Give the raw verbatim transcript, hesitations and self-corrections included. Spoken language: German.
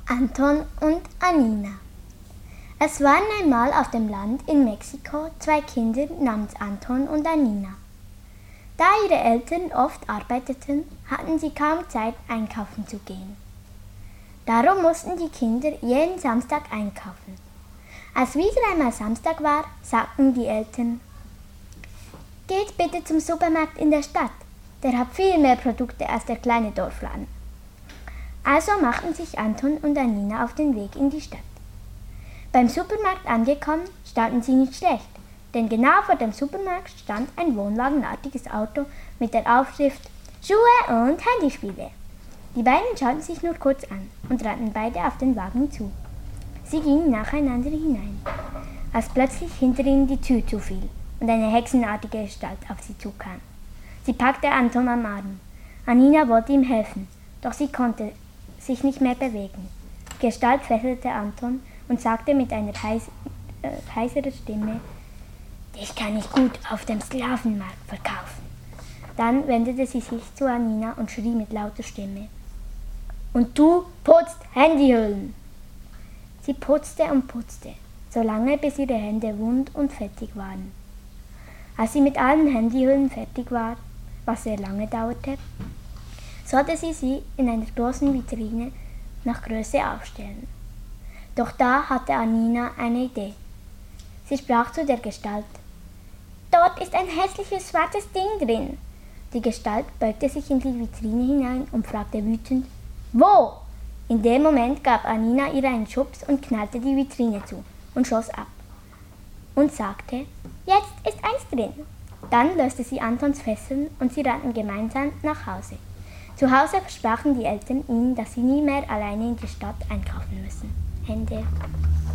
Anton und Anina. Es waren einmal auf dem Land in Mexiko zwei Kinder namens Anton und Anina. Da ihre Eltern oft arbeiteten, hatten sie kaum Zeit, einkaufen zu gehen. Darum mussten die Kinder jeden Samstag einkaufen. Als wieder einmal Samstag war, sagten die Eltern: „Geht bitte zum Supermarkt in der Stadt, der hat viel mehr Produkte als der kleine Dorfladen." Also machten sich Anton und Anina auf den Weg in die Stadt. Beim Supermarkt angekommen, standen sie nicht schlecht, denn genau vor dem Supermarkt stand ein wohnwagenartiges Auto mit der Aufschrift „Schuhe und Handyspiele". Die beiden schauten sich nur kurz an und rannten beide auf den Wagen zu. Sie gingen nacheinander hinein, als plötzlich hinter ihnen die Tür zufiel und eine hexenartige Gestalt auf sie zukam. Sie packte Anton am Arm. Anina wollte ihm helfen, doch sie konnte sich nicht mehr bewegen. Die Gestalt fesselte Anton und sagte mit einer heis, äh, heiseren Stimme: „Dich kann ich gut auf dem Sklavenmarkt verkaufen." Dann wendete sie sich zu Anina und schrie mit lauter Stimme: „Und du putzt Handyhüllen!" Sie putzte und putzte, so lange bis ihre Hände wund und fettig waren. Als sie mit allen Handyhüllen fertig war, was sehr lange dauerte, sollte sie sie in einer großen Vitrine nach Größe aufstellen. Doch da hatte Anina eine Idee. Sie sprach zu der Gestalt: „Dort ist ein hässliches schwarzes Ding drin." Die Gestalt beugte sich in die Vitrine hinein und fragte wütend: „Wo?" In dem Moment gab Anina ihr einen Schubs und knallte die Vitrine zu und schoss ab und sagte: „Jetzt ist eins drin." Dann löste sie Antons Fesseln und sie rannten gemeinsam nach Hause. Zu Hause versprachen die Eltern ihnen, dass sie nie mehr alleine in die Stadt einkaufen müssen. Ende.